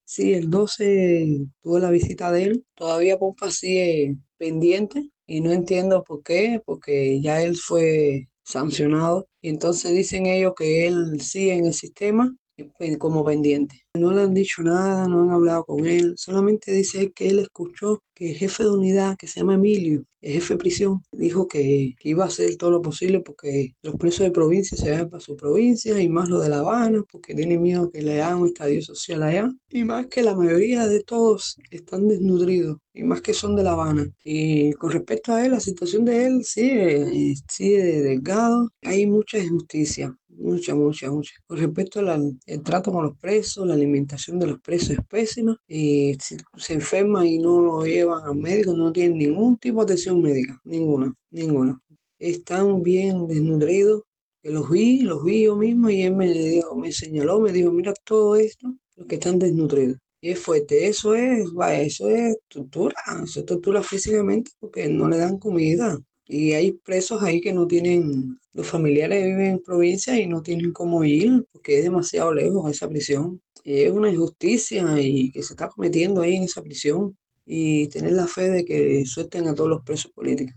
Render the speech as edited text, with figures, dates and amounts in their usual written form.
Sí, el 12 tuvo la visita de él. Todavía Pompa sigue pendiente y no entiendo por qué, porque ya él fue sancionado y entonces dicen ellos que él sigue en el sistema como pendiente. No le han dicho nada, no han hablado con él, solamente dice él que él escuchó que el jefe de unidad, que se llama Emilio, el jefe de prisión, dijo que iba a hacer todo lo posible porque los presos de provincia se vayan para su provincia y más lo de La Habana, porque tiene miedo que le hagan un estadio social allá. Y más que la mayoría de todos están desnutridos, y más que son de La Habana. Y con respecto a él, la situación de él sigue delgado. Hay mucha injusticia, mucha, mucha, mucha. Con respecto al el trato con los presos, la alimentación de los presos es pésima. Y si se enferma y no lo llevan al médico, no tienen ningún tipo de atención médica, ninguna, ninguna. Están bien desnutridos, que los vi yo mismo y él me señaló, me dijo, mira todo esto, los que están desnutridos. Y es fuerte, eso es tortura físicamente porque no le dan comida. Y hay presos ahí que no tienen, los familiares viven en provincia y no tienen cómo ir porque es demasiado lejos esa prisión. Y es una injusticia y que se está cometiendo ahí en esa prisión y tener la fe de que suelten a todos los presos políticos.